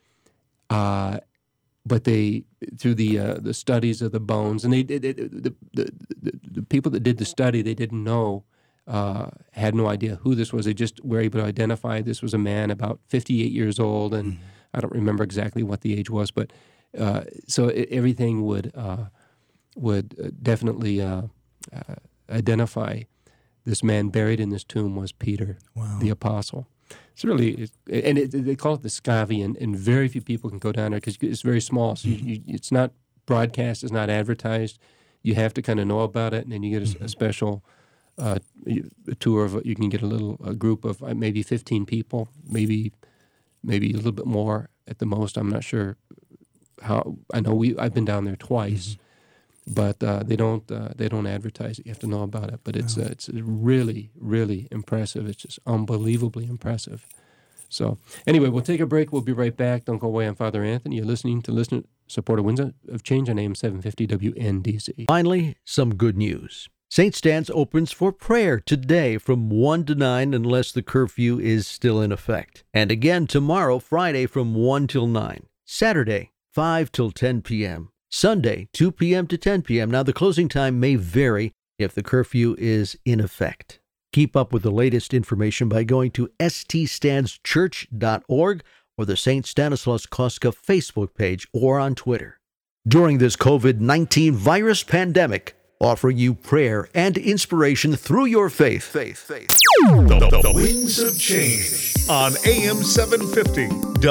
But they, through the studies of the bones, and the people that did the study, they didn't know, had no idea who this was. They just were able to identify this was a man about 58 years old, and I don't remember exactly what the age was, but so everything would definitely identify this man buried in this tomb was Peter, the apostle. It's really, and they call it the Scavi, and very few people can go down there because it's very small. So it's not broadcast, it's not advertised. You have to kind of know about it, and then you get a special a tour of. You can get a group of maybe 15 people, maybe a little bit more at the most. I'm not sure how. I know I've been down there twice. But they don't advertise it. You have to know about it. But it's really, really impressive. It's just unbelievably impressive. So anyway, we'll take a break. We'll be right back. Don't go away. I'm Father Anthony. You're listening to Listener-Supported Winds of Change on AM 750 WNDZ. Finally, some good news. St. Stan's opens for prayer today from 1 to 9 unless the curfew is still in effect. And again tomorrow, Friday, from 1 till 9. Saturday, 5 till 10 p.m. Sunday, 2 p.m. to 10 p.m. Now, the closing time may vary if the curfew is in effect. Keep up with the latest information by going to ststanschurch.org or the St. Stanislaus Kostka Facebook page or on Twitter. During this COVID-19 virus pandemic, offering you prayer and inspiration through your faith. The Winds of Change on AM 750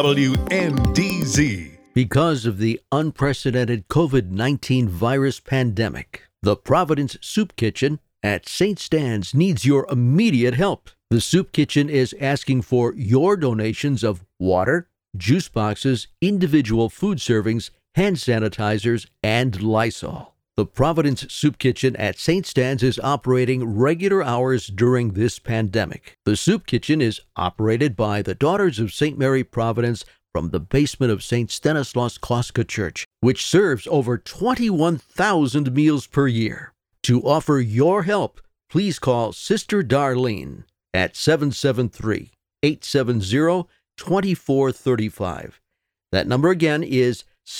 WNDZ. Because of the unprecedented COVID-19 virus pandemic, the Providence Soup Kitchen at St. Stan's needs your immediate help. The Soup Kitchen is asking for your donations of water, juice boxes, individual food servings, hand sanitizers, and Lysol. The Providence Soup Kitchen at St. Stan's is operating regular hours during this pandemic. The Soup Kitchen is operated by the Daughters of St. Mary Providence from the basement of St. Stanislaus Kostka Church, which serves over 21,000 meals per year. To offer your help, please call Sister Darlene at 773-870-2435. That number again is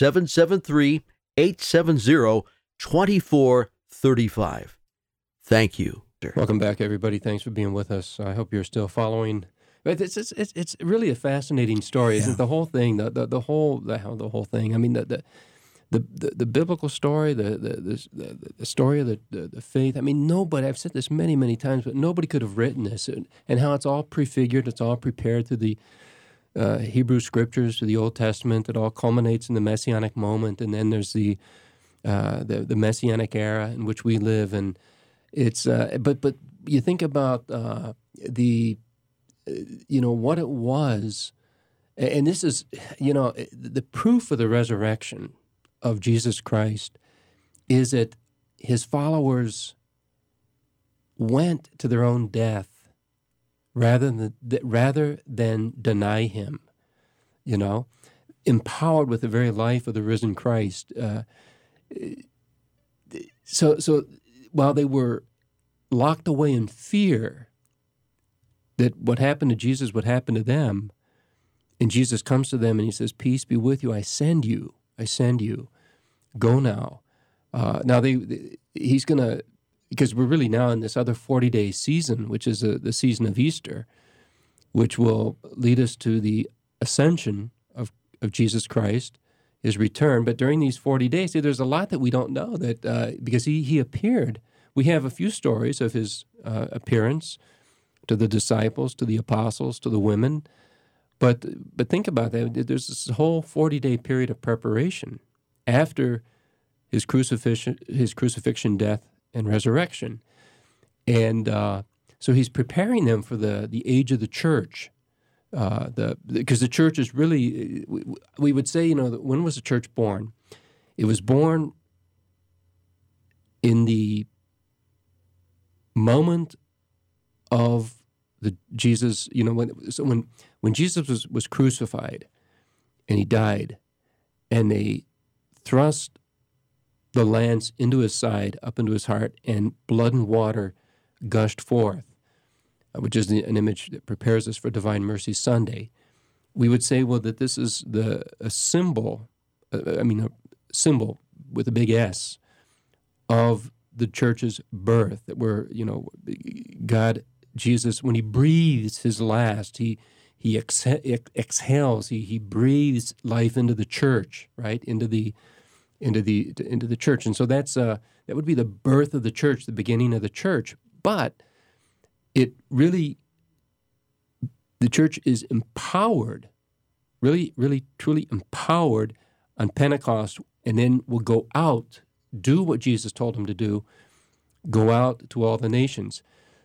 773-870-2435. Thank you. Welcome back, everybody. Thanks for being with us. I hope you're still following. It's really a fascinating story, isn't it? The whole thing, the whole thing. I mean, the biblical story, the story of the faith. I mean, nobody. I've said this many times, but nobody could have written this, and how it's all prefigured, it's all prepared through the Hebrew Scriptures, through the Old Testament. It all culminates in the Messianic moment, and then there's the Messianic era in which we live, and it's. But you think about what it was, and this is, the proof of the resurrection of Jesus Christ is that his followers went to their own death rather than deny him, empowered with the very life of the risen Christ. So while they were locked away in fear that what happened to Jesus would happen to them, and Jesus comes to them and he says, "Peace be with you. I send you. Go now." Now he's going to, because we're really now in this other 40-day season, which is the season of Easter, which will lead us to the ascension of Jesus Christ, his return. But during these 40 days, there's a lot that we don't know, that because he appeared. We have a few stories of his appearance to the disciples, to the apostles, to the women. But think about that. There's this whole 40-day period of preparation after his crucifixion, death, and resurrection. And so he's preparing them for the age of the church. Because the church is really, we would say, when was the church born? It was born in the moment of Jesus, when Jesus was crucified and he died, and they thrust the lance into his side, up into his heart, and blood and water gushed forth, which is an image that prepares us for Divine Mercy Sunday. We would say, that this is a symbol, a symbol with a big S, of the church's birth, that we're, God, Jesus, when he breathes his last, he exhales, he breathes life into the church, right? Into the church. And so that would be the birth of the church, the beginning of the church. But it really the church is empowered, really, really, truly empowered on Pentecost, and then will go out, do what Jesus told them to do, go out to all the nations.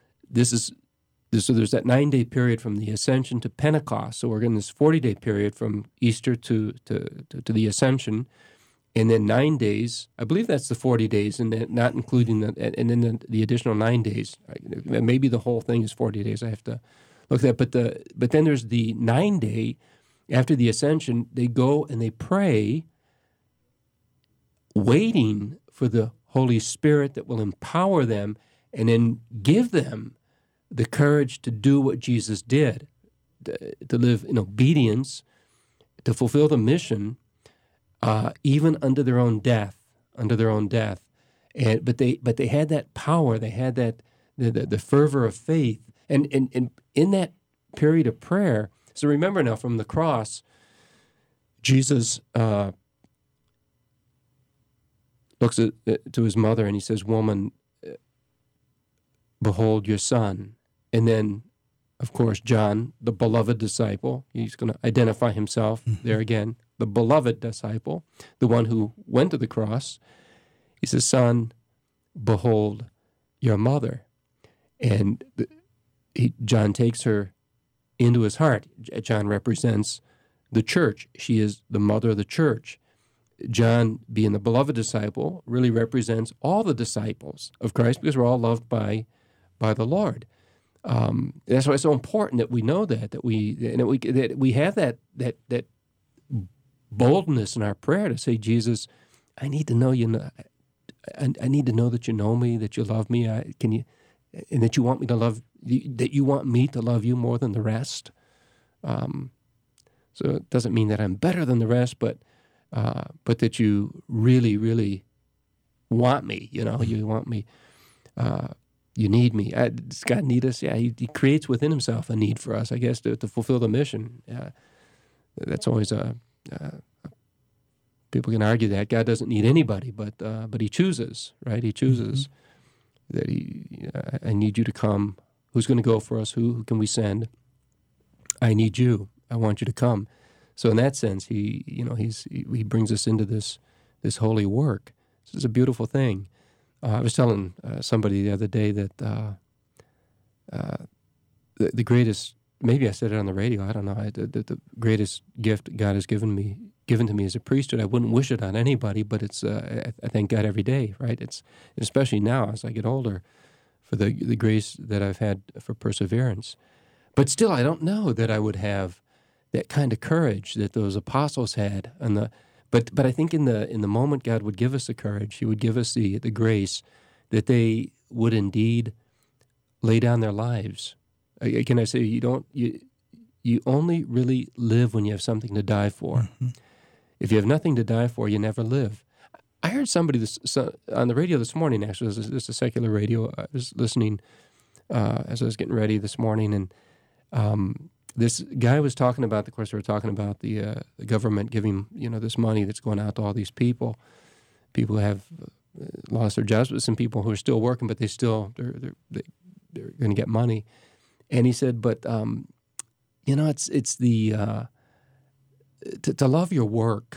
So there's that 9-day period from the Ascension to Pentecost. So we're in this 40-day period from Easter to the Ascension, and then 9 days. I believe that's the 40 days, and then not including and then the additional 9 days. Maybe the whole thing is 40 days. I have to look at that. But then there's the 9-day after the Ascension. They go and they pray, waiting for the Holy Spirit that will empower them and then give them the courage to do what Jesus did, to live in obedience, to fulfill the mission, even under their own death. But they had that power. They had that the fervor of faith, and in that period of prayer. So remember now, from the cross, Jesus looks to his mother and he says, "Woman, behold your son." And then, of course, John, the beloved disciple, he's going to identify himself there again, the beloved disciple, the one who went to the cross. He says, "Son, behold your mother." And John takes her into his heart. John represents the church. She is the mother of the church. John, being the beloved disciple, really represents all the disciples of Christ, because we're all loved by the Lord. That's why it's so important that we know that we have that boldness in our prayer to say, "Jesus, I need to know you. I need to know that you know me, that you love me. And that you want me to love, that you want me to love you more than the rest." So it doesn't mean that I'm better than the rest, but that you really, really want me. You want me. You need me. Does God need us? Yeah, He creates within Himself a need for us, I guess, to fulfill the mission. That's always people can argue that God doesn't need anybody, but He chooses, right? He chooses that I need you to come. Who's going to go for us? Who can we send? I need you. I want you to come. So in that sense, He brings us into this holy work. This is a beautiful thing. I was telling somebody the other day that the greatest, maybe I said it on the radio, I don't know, the greatest gift God has given to me as a priesthood. I wouldn't wish it on anybody, but it's I thank God every day, right? It's especially now as I get older, for the grace that I've had for perseverance. But still, I don't know that I would have that kind of courage that those apostles had. But I think in the moment God would give us the courage, He would give us the grace that they would indeed lay down their lives. Can I say, you only really live when you have something to die for. Mm-hmm. If you have nothing to die for, you never live. I heard somebody on the radio this morning, actually, this is a secular radio. I was listening as I was getting ready this morning, and this guy was talking about, of course, we were talking about the government giving, this money that's going out to all these people who have lost their jobs, but some people who are still working, but they're going to get money. And he said, but it's the to love your work,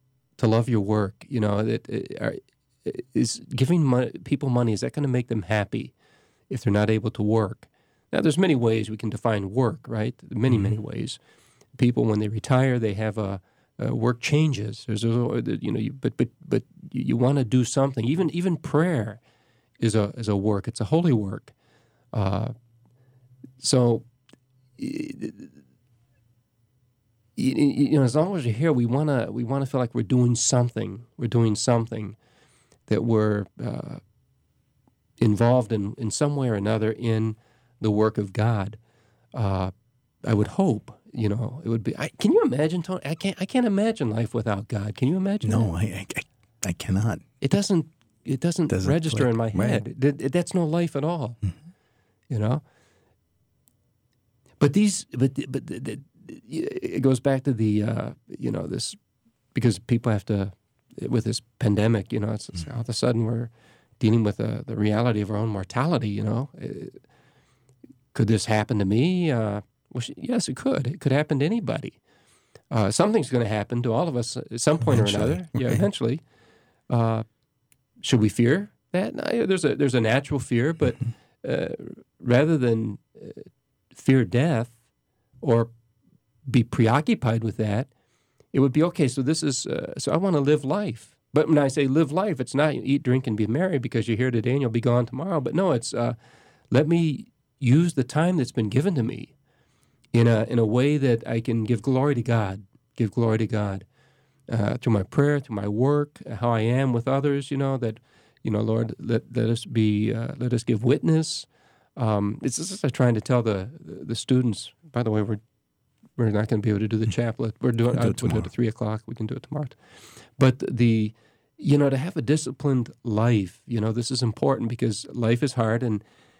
is giving people money, is that going to make them happy if they're not able to work? Now, there's many ways we can define work, right? Many ways. People, when they retire, they have work changes. There's but you want to do something. Even prayer is a work. It's a holy work. So, as long as you're here, we want to feel like we're doing something. We're doing something that we're involved in some way or another in the work of God. I would hope, it would be. Can you imagine, Tony? I can't imagine life without God. Can you imagine? No, that? I cannot. It doesn't register in my head. Right. That's no life at all. Mm-hmm. But it goes back to the this, because people have to, with this pandemic, it's all of a sudden we're dealing with the reality of our own mortality. Could this happen to me? Well, yes, it could. It could happen to anybody. Something's going to happen to all of us at some point or another. Yeah, eventually. Should we fear that? No, yeah, there's a natural fear, but rather than fear death or be preoccupied with that, it would be, okay, so this is, so I want to live life. But when I say live life, it's not eat, drink, and be merry because you're here today and you'll be gone tomorrow. But no, it's let me use the time that's been given to me in a way that I can give glory to God, through my prayer, through my work, how I am with others, that, Lord, let us give witness. It's just like trying to tell the students, by the way, we're not going to be able to do the chaplet. We'll do it at 3 o'clock. We can do it tomorrow. But to have a disciplined life, this is important because life is hard and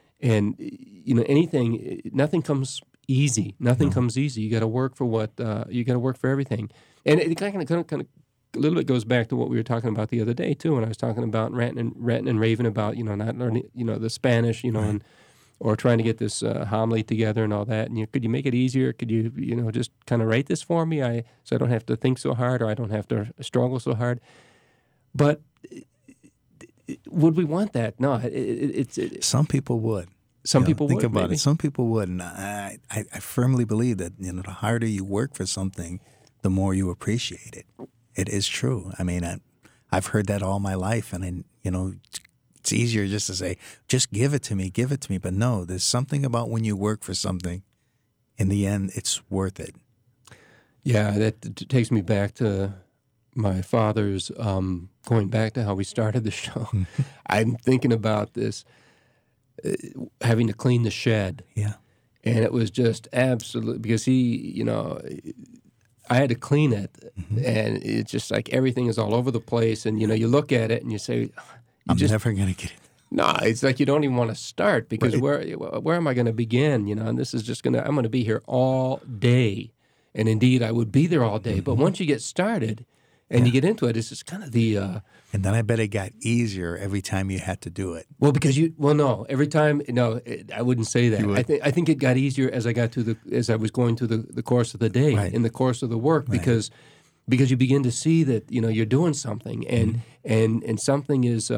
nothing comes easy. Nothing comes easy. You got to work for you got to work for everything. And it kind of a little bit goes back to what we were talking about the other day too, when I was talking about ranting and raving about, not learning, the Spanish, right. Or trying to get this homily together and all that. And could you make it easier? Could you, just kind of write this for me so I don't have to think so hard or I don't have to struggle so hard? But would we want that? No. Some people would. Some people would. Think about maybe. it. Some people would. And I firmly believe that, the harder you work for something, the more you appreciate it. It is true. I mean, I've heard that all my life. And, it's easier just to say, just give it to me. But no, there's something about when you work for something, in the end, it's worth it. Yeah, that takes me back to my father's, going back to how we started the show. I'm thinking about this, having to clean the shed. Yeah. And it was just absolute, because he, I had to clean it, and it's just like everything is all over the place. And, you look at it and you say, I'm never going to get it. No, it's like you don't even want to start because right. where am I going to begin? And this is just I'm going to be here all day. And indeed, I would be there all day. But once you get started and you get into it, it's just kind of the... and then I bet it got easier every time you had to do it. Well, because every time, I wouldn't say that. I think it got easier as I got as I was going through the course of the day, right. in the course of the work, right. because you begin to see that, you're doing something and something is,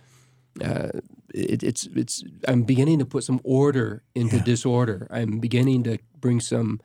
I'm beginning to put some order into disorder. I'm beginning to bring some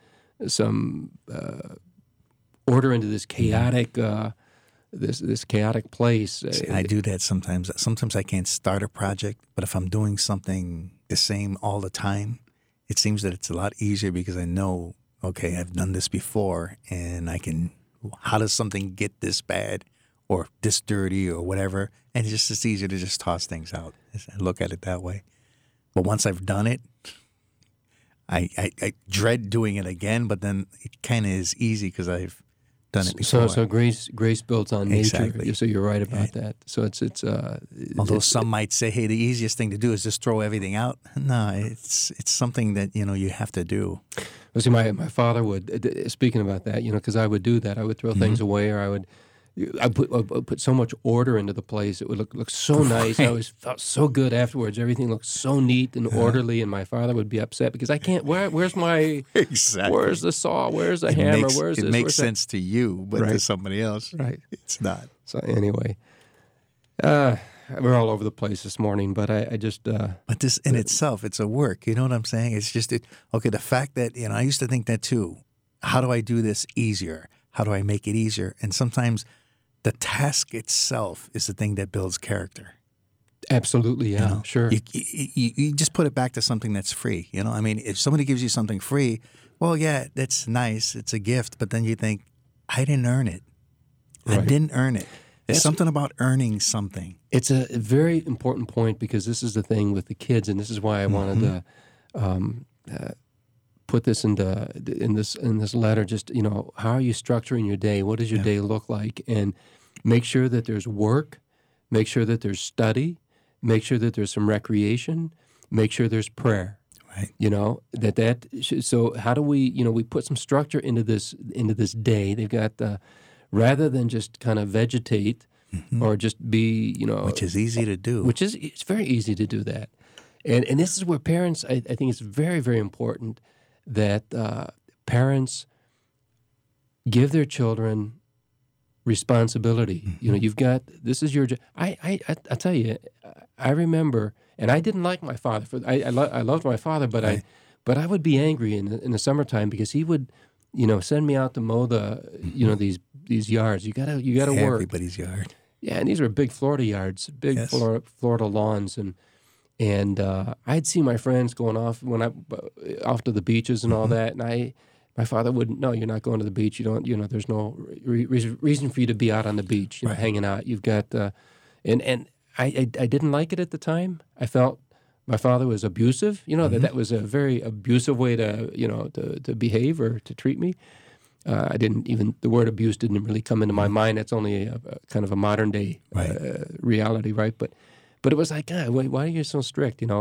order into this chaotic, this chaotic place. See, I do that sometimes. Sometimes I can't start a project, but if I'm doing something the same all the time, it seems that it's a lot easier because I know, okay, I've done this before, and I can. How does something get this bad or this dirty or whatever? And it's easier to just toss things out and look at it that way. But once I've done it, I dread doing it again, but then it kind of is easy because I've done it before. So grace builds on nature. Exactly. So you're right about that. So it's although some might say, hey, the easiest thing to do is just throw everything out. No, it's something that, you have to do. Well, see, my father would, speaking about that, because I would do that. I would throw things away, or I would put so much order into the place. It would look so nice. I always felt so good afterwards. Everything looked so neat and orderly, and my father would be upset because I can't. Where's my? Exactly. Where's the saw? Where's the hammer? Where's this? It makes sense to you, but right. to somebody else, right? It's not. So anyway, we're all over the place this morning, but I just. But this in itself, it's a work. You know what I'm saying? It's just okay. The fact that I used to think that too. How do I do this easier? How do I make it easier? And sometimes the task itself is the thing that builds character. Absolutely, yeah, sure. You just put it back to something that's free. I mean, if somebody gives you something free, well, yeah, that's nice. It's a gift. But then you think, I didn't earn it. Right. I didn't earn it. There's something about earning something. It's a very important point because this is the thing with the kids, and this is why I wanted to put this in this letter. Just how are you structuring your day? What does your day look like? And make sure that there's work. Make sure that there's study. Make sure that there's some recreation. Make sure there's prayer. Right. So how do we we put some structure into this day? They've got rather than just kind of vegetate or just be which is easy to do. It's very easy to do that. And this is where parents, I think it's very, very important that parents give their children responsibility. You know, you've got, this is your job. I tell you, I remember, and I didn't like my father. I loved my father, but Right. I would be angry in the summertime because he would, you know, send me out to mow the, you know, these yards. You gotta work. Everybody's yard. Yeah, and these were big Florida yards, big Yes. Florida lawns, and I'd see my friends going off off to the beaches and all that, and my father wouldn't. No, you're not going to the beach. You don't. You know, there's no reason for you to be out on the beach, you know, Right. hanging out. You've got, and I didn't like it at the time. I felt my father was abusive. You know, that was a very abusive way to, you know, to behave or to treat me. I didn't even, the word abuse didn't really come into my mind. That's only a kind of a modern day Right. reality, right? But it was like, God, why are you so strict? You know,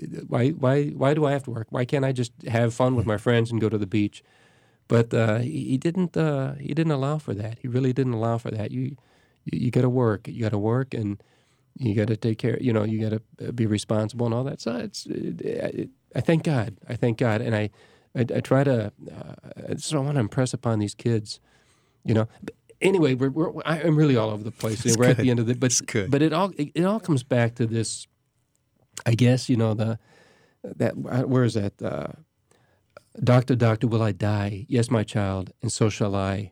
why do I have to work? Why can't I just have fun with my friends and go to the beach? But he didn't allow for that. He really didn't allow for that. You got to work. You got to work, and you got to take care. You know, you got to be responsible and all that. So I thank God. I thank God, and I try to. So I want to impress upon these kids, you know. But anyway, I'm really all over the place. It's We're at good. the end of the. But It's good. But it all comes back to this. I guess, you know, where is that? Doctor, doctor, will I die? Yes, my child, and so shall I.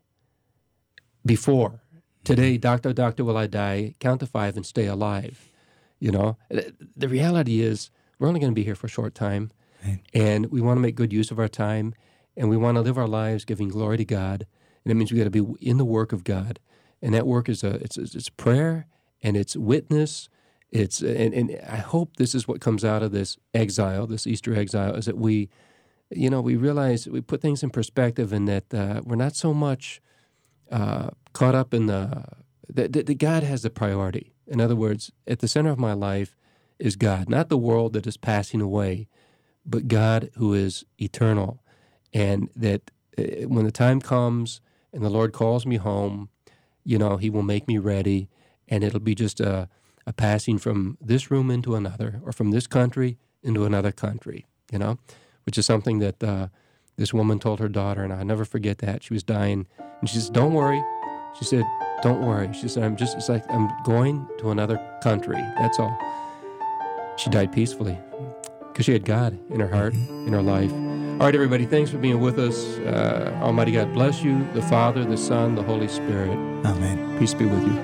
Before today, doctor, doctor, will I die? Count to 5 and stay alive. You know, the reality is we're only going to be here for a short time, Right. and we want to make good use of our time, and we want to live our lives giving glory to God. And it means we got to be in the work of God, and that work is it's prayer and it's witness. And I hope this is what comes out of this exile, this Easter exile, is that we realize, we put things in perspective, and that we're not so much caught up in that God has the priority. In other words, at the center of my life is God, not the world that is passing away, but God who is eternal. And that when the time comes and the Lord calls me home, you know, He will make me ready, and it'll be just a passing from this room into another, or from this country into another country, you know, which is something that this woman told her daughter, and I'll never forget that. She was dying, and she said, "Don't worry." She said, "Don't worry." She said, it's like I'm going to another country. That's all. She died peacefully because she had God in her heart, in her life. All right, everybody, thanks for being with us. Almighty God bless you, the Father, the Son, the Holy Spirit. Amen. Peace be with you.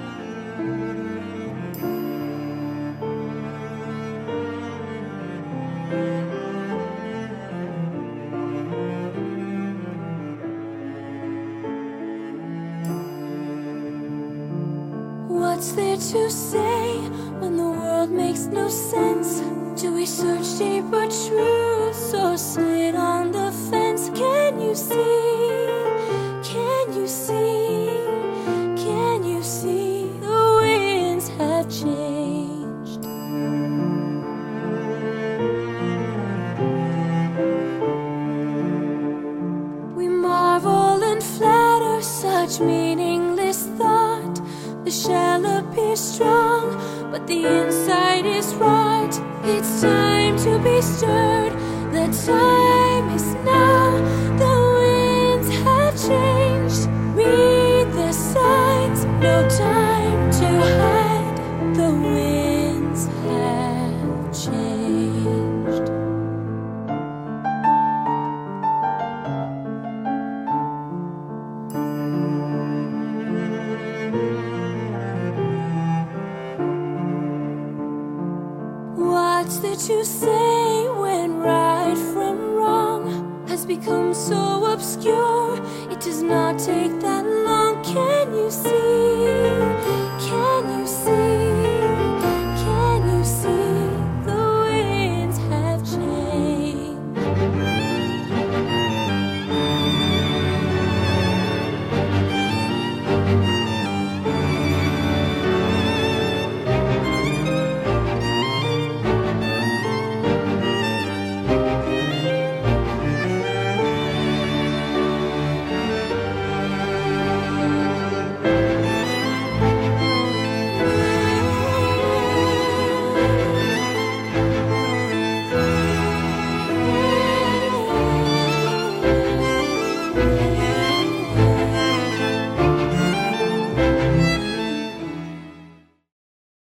What's there to say when the world makes no sense? Do we search deeper truths or sit on the fence? Can you see? Can you see? Can you see the winds have changed? We marvel and flatter such meaningless thought. The shell appears strong, but the inside is rot. It's time to be stirred. The time is now. The winds have changed. Read the signs. No time to hide. The winds have changed. What's there to say when right from wrong has become so obscure? It does not take that long. Can you see?